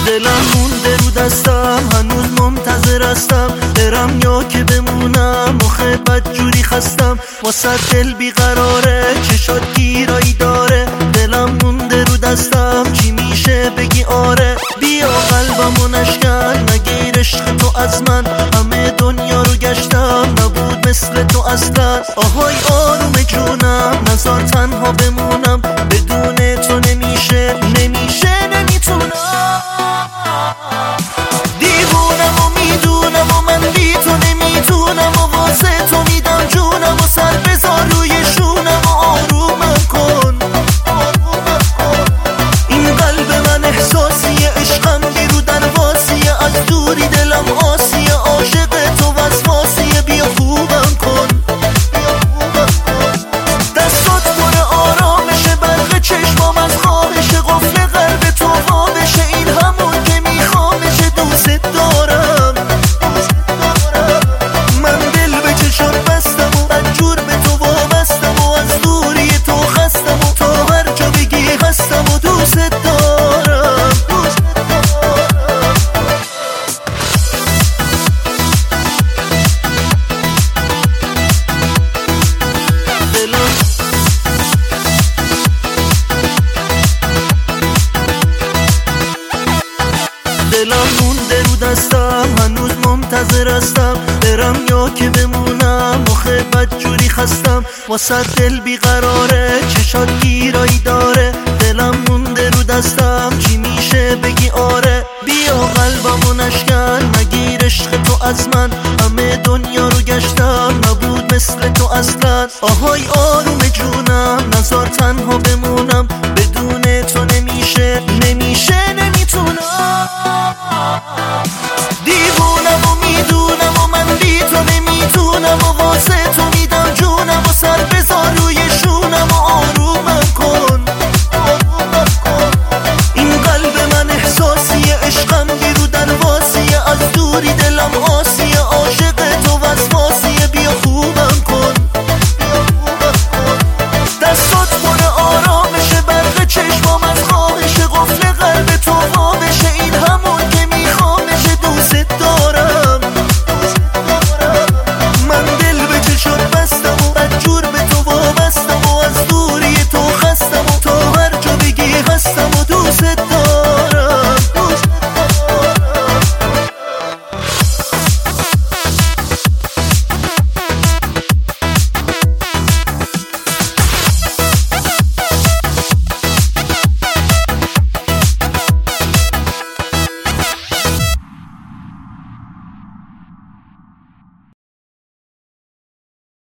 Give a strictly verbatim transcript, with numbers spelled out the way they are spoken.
دلم مونده رو دستم، هنوز منتظر هستم برم یا که بمونم. مخه بد جوری خستم، واسه دل بیقراره، چشات گیرایی داره. دلم مونده رو دستم، چی میشه بگی آره. بیا قلبمو نشکن، نگیر عشق تو از من. همه دنیا رو گشتم، نبود مثل تو اصلا. آهای آروم جونم، نزار تنها بمونم. بدون تو نمیشه نمیشه نمیتونم. دیوونم و میدونم و من بی تو نمیتونم و واسه تو میدم جونم و سر بذار روی شونم و آرومم کن. این قلب من احساسیه، عشقم گیرو درواسیه، از دوری دلم آسیه، عاشق تو وسواسیه. بیا خوبم کن، دستات پر آرامشه، برق چشمام از خواهشه، قفل قلب تو وابشه. این همون که میخوامشه، دوست دارم. من دل به چشات بستم و بدجور به تو وابستم و از دوری تو خستم و تا هر جا بگی هستم و دوست دارم. دلم مونده رو دستم، هنوز منتظر هستم برم یا که بمونم. مخه بد جوری خستم، واسه دل بیقراره، چشات گیرایی داره. دلم مونده رو دستم، چی میشه بگی آره. بیا قلبمو نشکن، نگیر عشق تو از من. همه دنیا رو گشتم، نبود مثل تو اصلا. آهای آروم جونم، نزار تنها بمونم. بدون تو نمیشه نمیشه نمیتونم. دیوونم و میدونم و من بی تو نمیتونم و واسه تو میدم جونم و سر بذار روی شونم و آرومم کن. این قلب من احساسیه، عشقم گیرو درواسیه، از دوری دلم آسیه، عاشق تو وسواسیه. بیا خوبم کن، دستات پر آرامشه، برق چشمام از خواهشه، قفل قلب تو